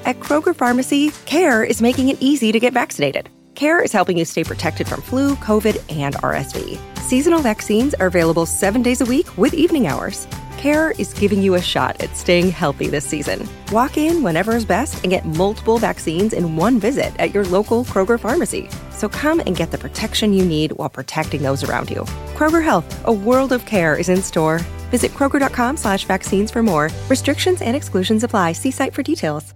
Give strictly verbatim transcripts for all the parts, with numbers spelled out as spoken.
At Kroger Pharmacy, CARE is making it easy to get vaccinated. CARE is helping you stay protected from flu, COVID, and R S V. Seasonal vaccines are available seven days a week with evening hours. CARE is giving you a shot at staying healthy this season. Walk in whenever is best and get multiple vaccines in one visit at your local Kroger pharmacy. So come and get the protection you need while protecting those around you. Kroger Health, a world of care is in store. Visit kroger.com slash vaccines for more. Restrictions and exclusions apply. See site for details.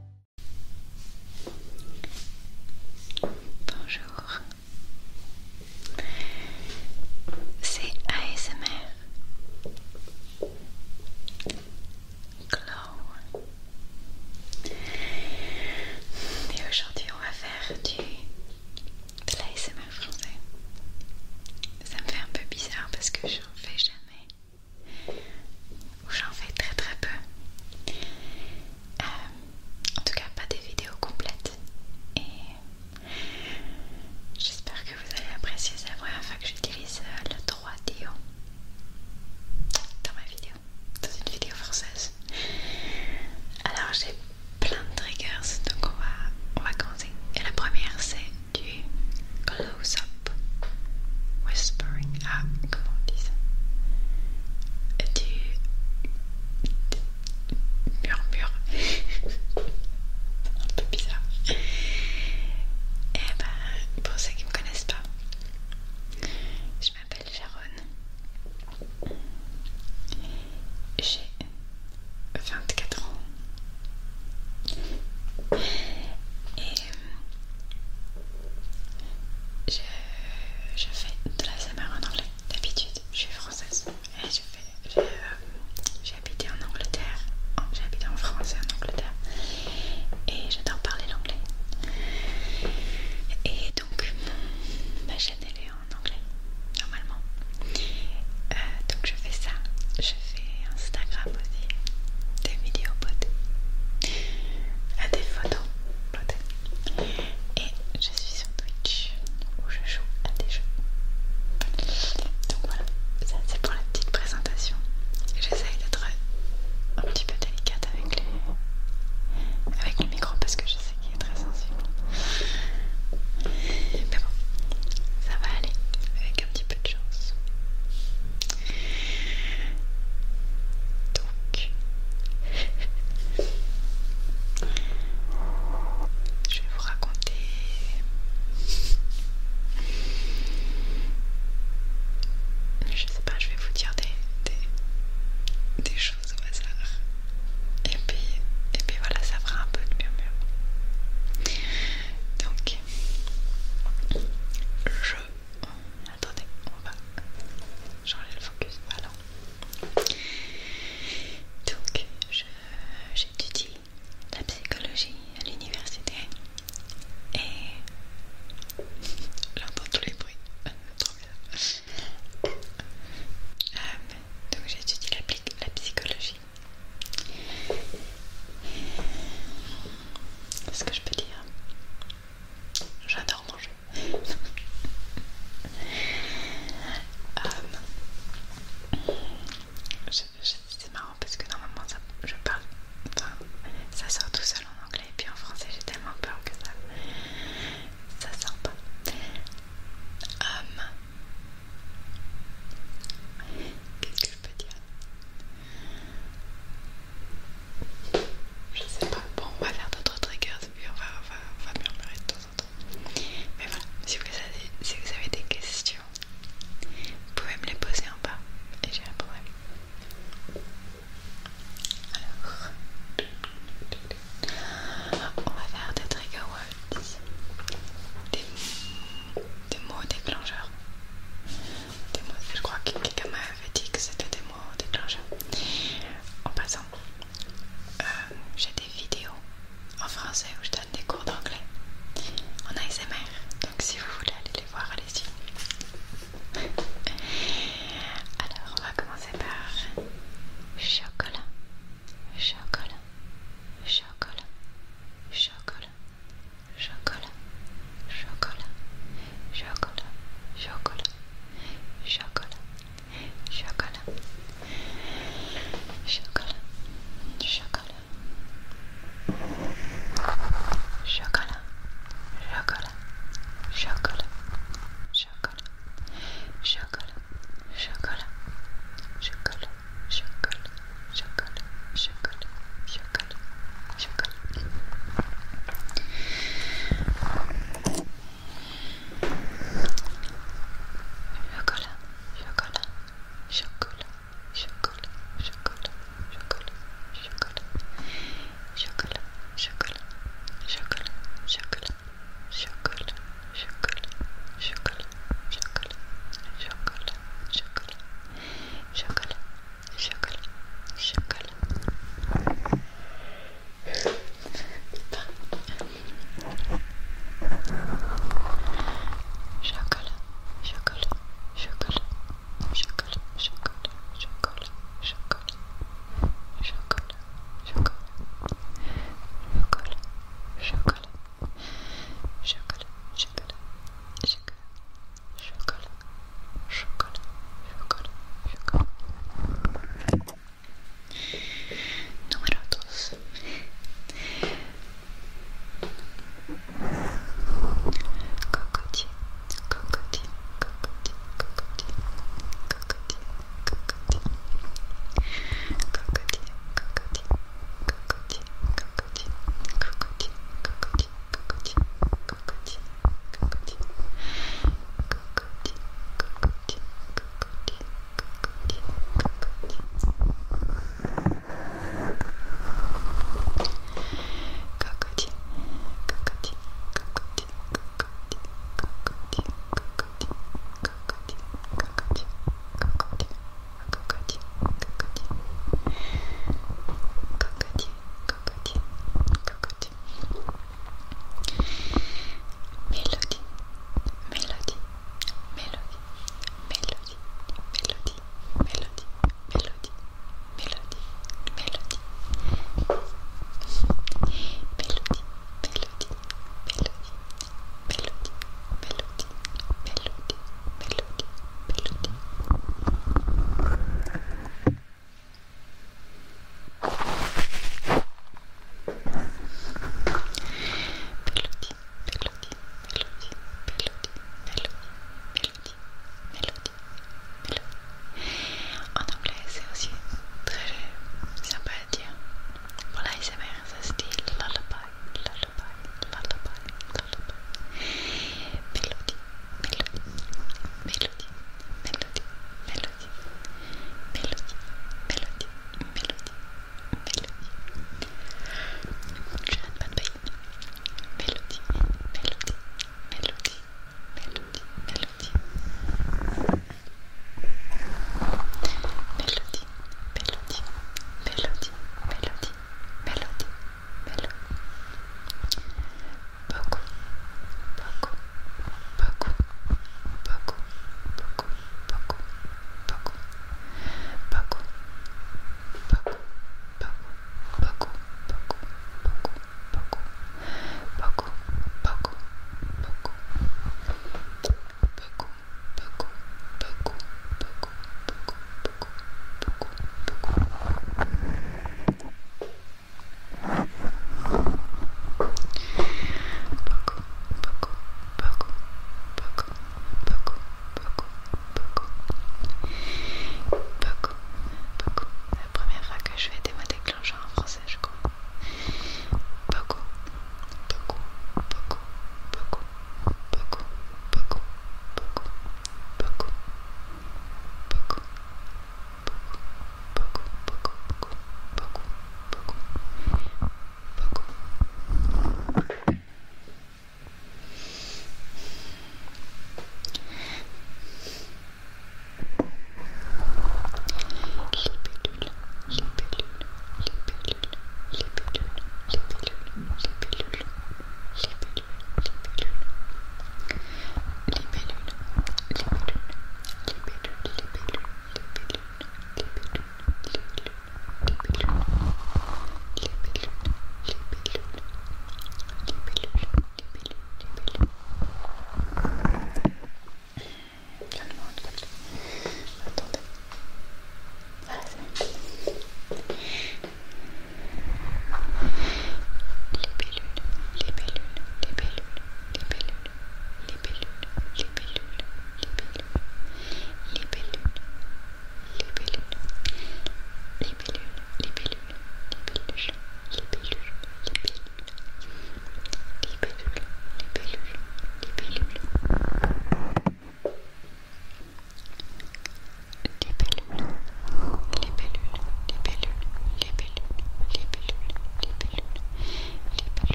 Bonjour. C'est A S M R. Glow. Et aujourd'hui, on va faire du de l'A S M R français. Ça me fait un peu bizarre parce que j'en fais jamais. Ou j'en fais très très peu. Euh, en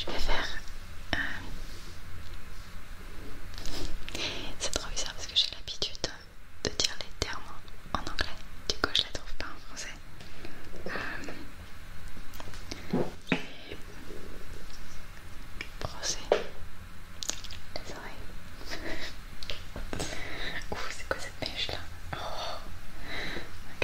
vais faire... Euh... C'est trop bizarre parce que j'ai l'habitude de dire les termes en anglais. Du coup, je les trouve pas en français. Euh... Je vais brosser les oreilles. Ouh, c'est quoi cette mèche là? Oh. Ok.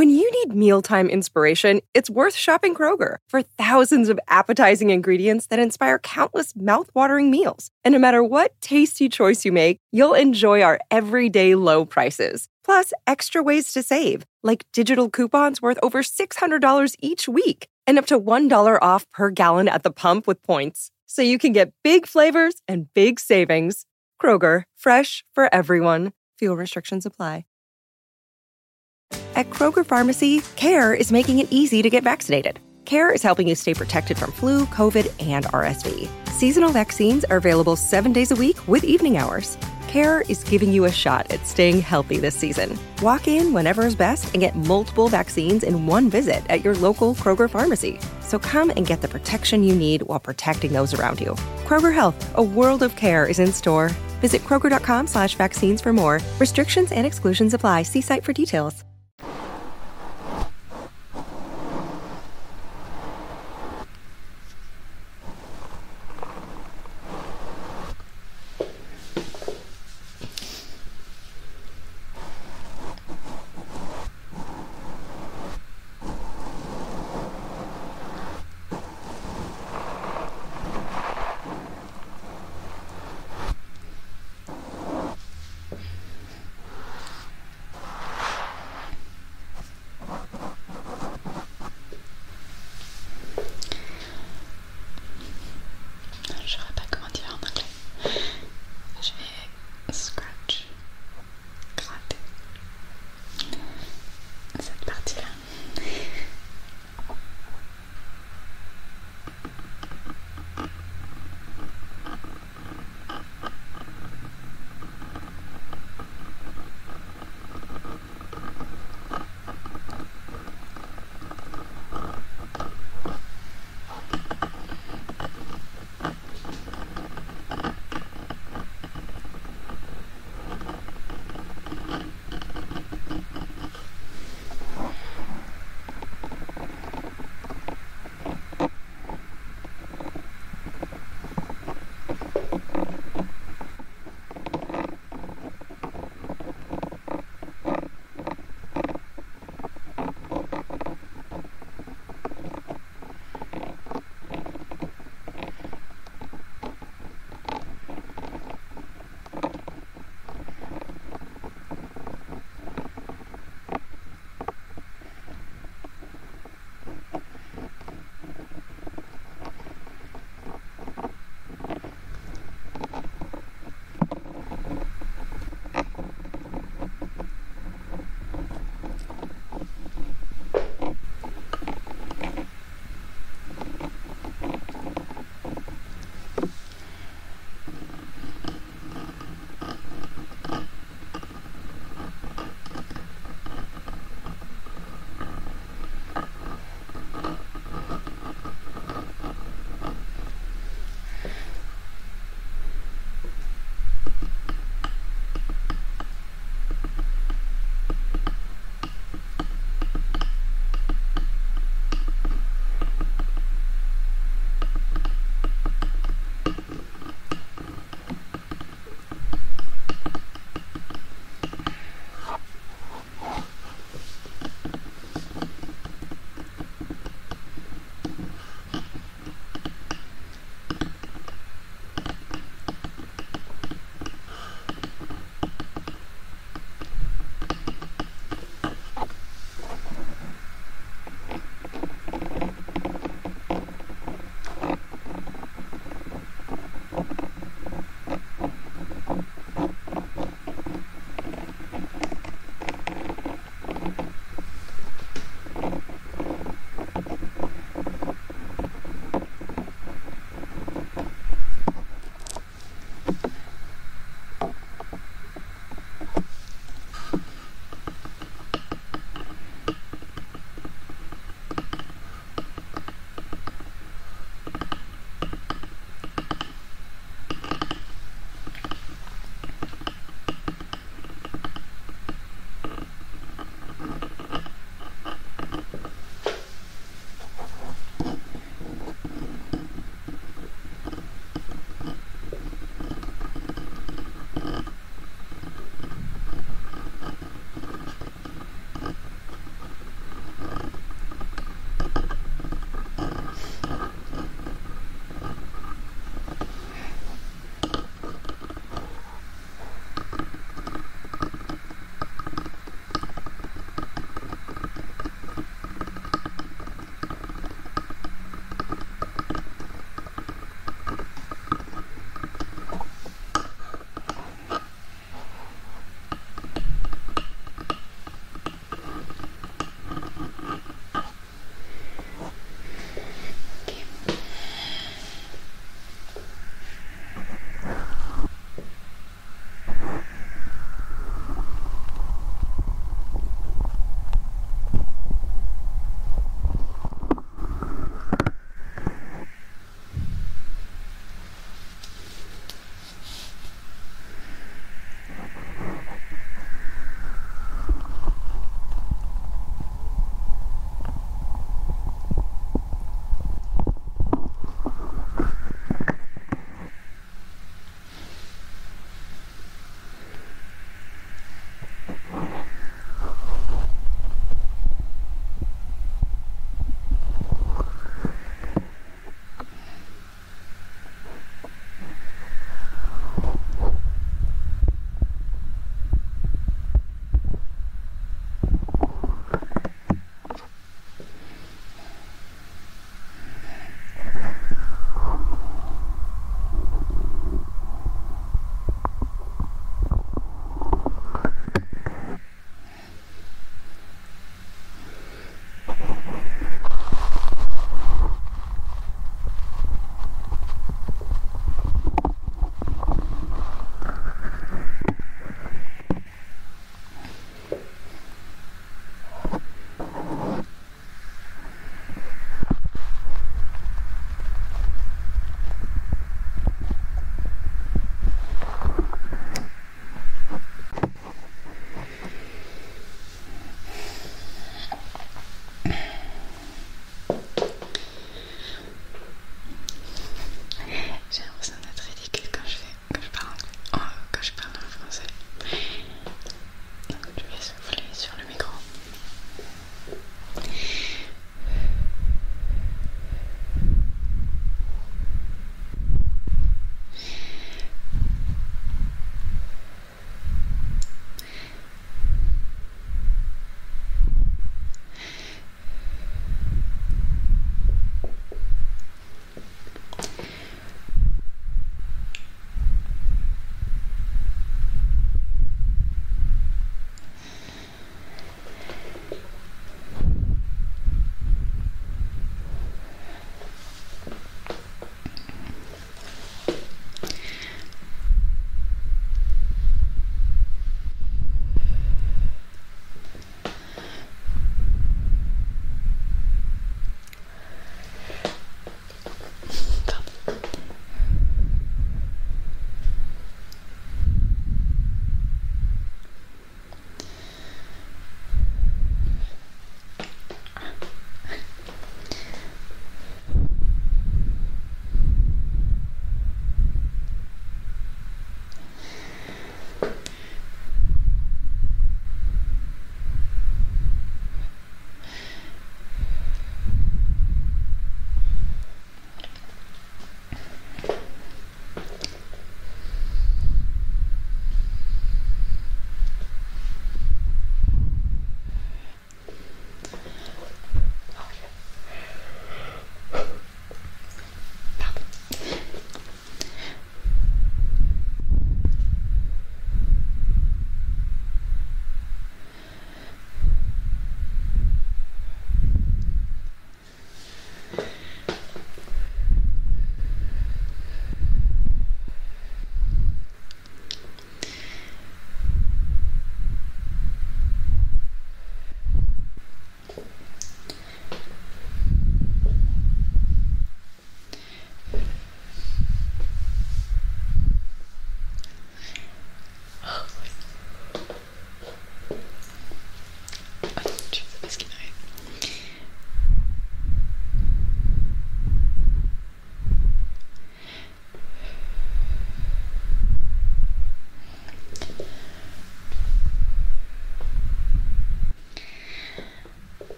When you need mealtime inspiration, it's worth shopping Kroger for thousands of appetizing ingredients that inspire countless mouth-watering meals. And no matter what tasty choice you make, you'll enjoy our everyday low prices. Plus, extra ways to save, like digital coupons worth over six hundred dollars each week and up to one dollar off per gallon at the pump with points. So you can get big flavors and big savings. Kroger, fresh for everyone. Fuel restrictions apply. At Kroger Pharmacy, CARE is making it easy to get vaccinated. CARE is helping you stay protected from flu, COVID, and R S V. Seasonal vaccines are available seven days a week with evening hours. CARE is giving you a shot at staying healthy this season. Walk in whenever is best and get multiple vaccines in one visit at your local Kroger Pharmacy. So come and get the protection you need while protecting those around you. Kroger Health, a world of care is in store. Visit Kroger.com slash vaccines for more. Restrictions and exclusions apply. See site for details.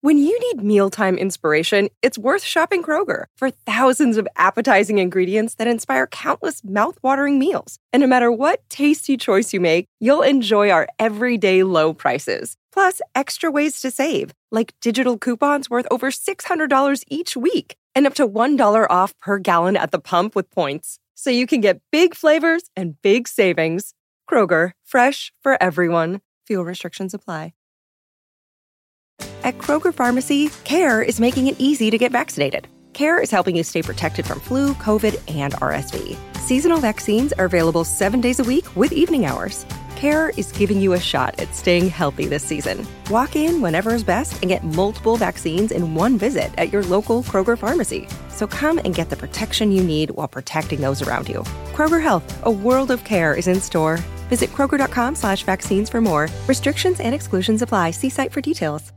When you need mealtime inspiration, it's worth shopping Kroger for thousands of appetizing ingredients that inspire countless mouth-watering meals. And no matter what tasty choice you make, you'll enjoy our everyday low prices. Plus, extra ways to save, like digital coupons worth over six hundred dollars each week and up to one dollar off per gallon at the pump with points. So you can get big flavors and big savings. Kroger, fresh for everyone. Fuel restrictions apply. At Kroger Pharmacy, CARE is making it easy to get vaccinated. CARE is helping you stay protected from flu, COVID, and R S V. Seasonal vaccines are available seven days a week with evening hours. CARE is giving you a shot at staying healthy this season. Walk in whenever is best and get multiple vaccines in one visit at your local Kroger Pharmacy. So come and get the protection you need while protecting those around you. Kroger Health, a world of care, is in store. Visit Kroger.com slash vaccines for more. Restrictions and exclusions apply. See site for details.